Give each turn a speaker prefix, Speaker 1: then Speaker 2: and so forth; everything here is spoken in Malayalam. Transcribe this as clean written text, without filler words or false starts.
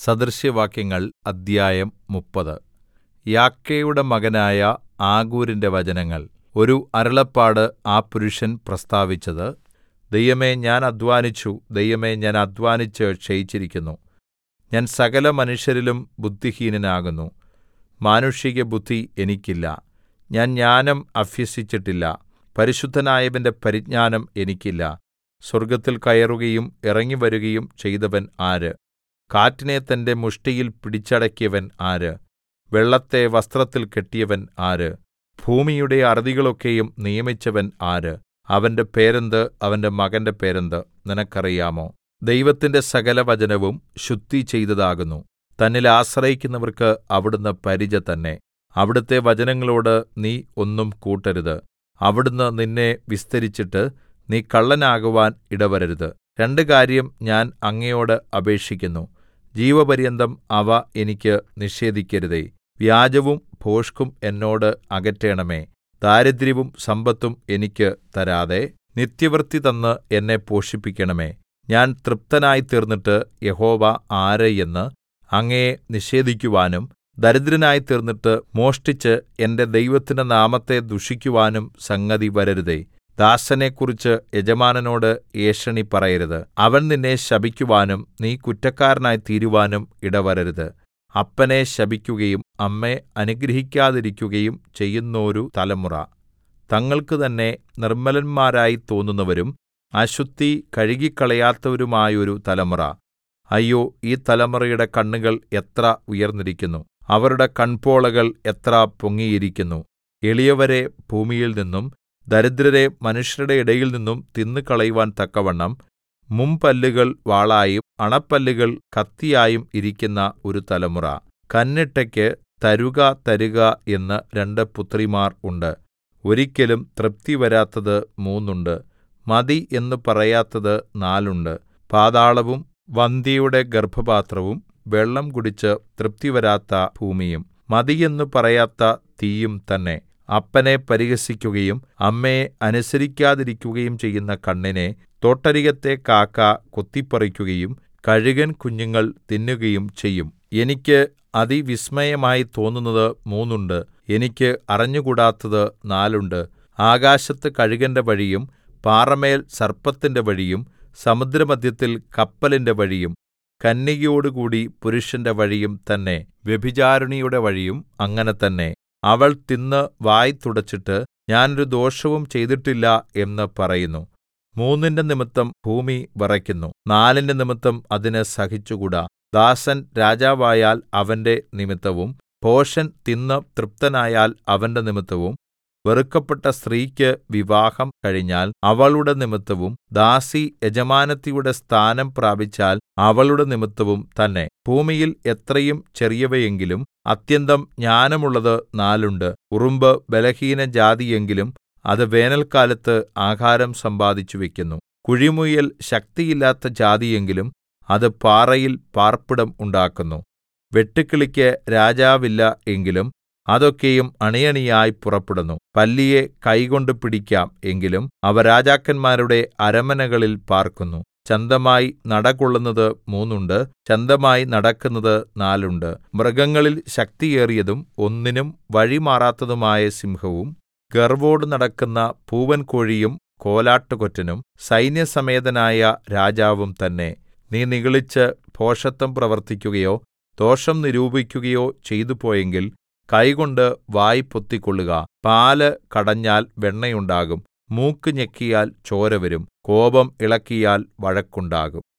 Speaker 1: സദൃശവാക്യങ്ങൾ അദ്ധ്യായം 30 യാക്കയുടെ മകനായ ആഗൂരിന്റെ വചനങ്ങൾ. ഒരു അരുളപ്പാട് ആ പുരുഷൻ പ്രസ്താവിച്ചത്: ദൈവമേ, ഞാൻ അദ്ധ്വാനിച്ചു, ദൈവമേ, ഞാൻ അദ്ധ്വാനിച്ച് ക്ഷയിച്ചിരിക്കുന്നു. ഞാൻ സകല മനുഷ്യരിലും ബുദ്ധിഹീനനാകുന്നു. മാനുഷികബുദ്ധി എനിക്കില്ല. ഞാൻ ജ്ഞാനം അഭ്യസിച്ചിട്ടില്ല. പരിശുദ്ധനായവന്റെ പരിജ്ഞാനം എനിക്കില്ല. സ്വർഗ്ഗത്തിൽ കയറുകയും ഇറങ്ങിവരുകയും ചെയ്തവൻ ആര്? കാറ്റിനെ തന്റെ മുഷ്ടിയിൽ പിടിച്ചടക്കിയവൻ ആര്? വെള്ളത്തെ വസ്ത്രത്തിൽ കെട്ടിയവൻ ആര്? ഭൂമിയുടെ അറുതികളൊക്കെയും നിയമിച്ചവൻ ആര്? അവന്റെ പേരെന്ത്? അവന്റെ മകന്റെ പേരെന്ത്? നിനക്കറിയാമോ? ദൈവത്തിന്റെ സകലവചനവും ശുദ്ധി ചെയ്തതാകുന്നു. തന്നിൽ ആശ്രയിക്കുന്നവർക്ക് അവിടുന്ന് പരിച തന്നെ. അവിടുത്തെ വചനങ്ങളോട് നീ ഒന്നും കൂട്ടരുത്. അവിടുന്ന് നിന്നെ വിസ്തരിച്ചിട്ട് നീ കള്ളനാകുവാൻ ഇടവരരുത്. രണ്ട് കാര്യം ഞാൻ അങ്ങയോട് അപേക്ഷിക്കുന്നു. ജീവപര്യന്തം അവ എനിക്ക് നിഷേധിക്കരുതേ. വ്യാജവും ഭോഷ്കും എന്നോട് അകറ്റേണമേ. ദാരിദ്ര്യവും സമ്പത്തും എനിക്ക് തരാതെ നിത്യവൃത്തി തന്ന് എന്നെ പോഷിപ്പിക്കണമേ. ഞാൻ തൃപ്തനായിത്തീർന്നിട്ട് യഹോവ ആര് എന്ന് അങ്ങയെ നിഷേധിക്കുവാനും ദരിദ്രനായിത്തീർന്നിട്ട് മോഷ്ടിച്ച് എന്റെ ദൈവത്തിന്റെ നാമത്തെ ദുഷിക്കുവാനും സംഗതി വരരുതേ. ദാസനെക്കുറിച്ച് യജമാനനോട് ഏഷണി പറയരുത്. അവൻ നിന്നെ ശപിക്കുവാനും നീ കുറ്റക്കാരനായിത്തീരുവാനും ഇടവരരുത്. അപ്പനെ ശപിക്കുകയും അമ്മയെ അനുഗ്രഹിക്കാതിരിക്കുകയും ചെയ്യുന്നോരു തലമുറ, തങ്ങൾക്ക് തന്നെ നിർമ്മലന്മാരായി തോന്നുന്നവരും അശുദ്ധി കഴുകിക്കളയാത്തവരുമായൊരു തലമുറ. അയ്യോ, ഈ തലമുറയുടെ കണ്ണുകൾ എത്ര ഉയർന്നിരിക്കുന്നു! അവരുടെ കൺപോളകൾ എത്ര പൊങ്ങിയിരിക്കുന്നു! എളിയവരെ ഭൂമിയിൽനിന്നും ദരിദ്രരെ മനുഷ്യരുടെ ഇടയിൽനിന്നും തിന്നുകളയുവാൻ തക്കവണ്ണം മുമ്പല്ലുകൾ വാളായും അണപ്പല്ലുകൾ കത്തിയായും ഇരിക്കുന്ന ഒരു തലമുറ. കന്നിട്ടയ്ക്ക് തരുക തരുക എന്ന് രണ്ട് പുത്രിമാർ ഉണ്ട്. ഒരിക്കലും തൃപ്തി വരാത്തത് മൂന്നുണ്ട്. മതി എന്ന് പറയാത്തത് നാലുണ്ട്. പാതാളവും വന്ധ്യയുടെ ഗർഭപാത്രവും വെള്ളം കുടിച്ച് തൃപ്തിവരാത്ത ഭൂമിയും മതിയെന്ന് പറയാത്ത തീയും തന്നെ. അപ്പനെ പരിഹസിക്കുകയും അമ്മയെ അനുസരിക്കാതിരിക്കുകയും ചെയ്യുന്ന കണ്ണിനെ തോട്ടരികത്തെ കാക്ക കൊത്തിപ്പറിക്കുകയും കഴുകൻ കുഞ്ഞുങ്ങൾ തിന്നുകയും ചെയ്യും. എനിക്ക് അതിവിസ്മയമായി തോന്നുന്നത് മൂന്നുണ്ട്. എനിക്ക് അറിഞ്ഞുകൂടാത്തത് നാലുണ്ട്. ആകാശത്ത് കഴുകന്റെ വഴിയും പാറമേൽ സർപ്പത്തിന്റെ വഴിയും സമുദ്രമദ്ധ്യത്തിൽ കപ്പലിന്റെ വഴിയും കന്യകയോടുകൂടി പുരുഷന്റെ വഴിയും തന്നെ. വ്യഭിചാരിണിയുടെ വഴിയും അങ്ങനെ തന്നെ. അവൾ തിന്ന് വായ് തുടച്ചിട്ട് ഞാനൊരു ദോഷവും ചെയ്തിട്ടില്ല എന്ന് പറയുന്നു. മൂന്നിന്റെ നിമിത്തം ഭൂമി വിറയ്ക്കുന്നു. നാലിന്റെ നിമിത്തം അതിന് സഹിച്ചുകൂടാ. ദാസൻ രാജാവായാൽ അവന്റെ നിമിത്തവും ഭോഷൻ തിന്ന് തൃപ്തനായാൽ അവന്റെ നിമിത്തവും വെറുക്കപ്പെട്ട സ്ത്രീക്ക് വിവാഹം കഴിഞ്ഞാൽ അവളുടെ നിമിത്തവും ദാസി യജമാനത്തിയുടെ സ്ഥാനം പ്രാപിച്ചാൽ അവളുടെ നിമിത്തവും തന്നെ. ഭൂമിയിൽ എത്രയും ചെറിയവയെങ്കിലും അത്യന്തം ജ്ഞാനമുള്ളത് നാലുണ്ട്. ഉറുമ്പ് ബലഹീന ജാതിയെങ്കിലും അത് വേനൽക്കാലത്ത് ആഹാരം സമ്പാദിച്ചു വയ്ക്കുന്നു. കുഴിമുയൽ ശക്തിയില്ലാത്ത ജാതിയെങ്കിലും അത് പാറയിൽ പാർപ്പിടം ഉണ്ടാക്കുന്നു. വെട്ടുക്കിളിക്ക് രാജാവില്ല എങ്കിലും അതൊക്കെയും അണിയണിയായി പുറപ്പെടുന്നു. പല്ലിയെ കൈകൊണ്ട് പിടിക്കാം എങ്കിലും അവ രാജാക്കന്മാരുടെ അരമനകളിൽ പാർക്കുന്നു. ചന്തമായി നടകൊള്ളുന്നത് മൂന്നുണ്ട്. ചന്തമായി നടക്കുന്നത് നാലുണ്ട്. മൃഗങ്ങളിൽ ശക്തിയേറിയതും ഒന്നിനും വഴിമാറാത്തതുമായ സിംഹവും ഗർവ്വോട് നടക്കുന്ന പൂവൻകോഴിയും കോലാട്ടുകൊറ്റനും സൈന്യസമേതനായ രാജാവും തന്നെ. നീ നിഗളിച്ച് ഭോഷത്തം പ്രവർത്തിക്കുകയോ ദോഷം നിരൂപിക്കുകയോ ചെയ്തുപോയെങ്കിൽ കൈകൊണ്ട് വായ് പൊത്തിക്കൊള്ളുക. പാല് കടഞ്ഞാൽ വെണ്ണയുണ്ടാകും. മൂക്ക് ഞെക്കിയാൽ ചോര വരും. കോപം ഇളക്കിയാൽ വഴക്കുണ്ടാകും.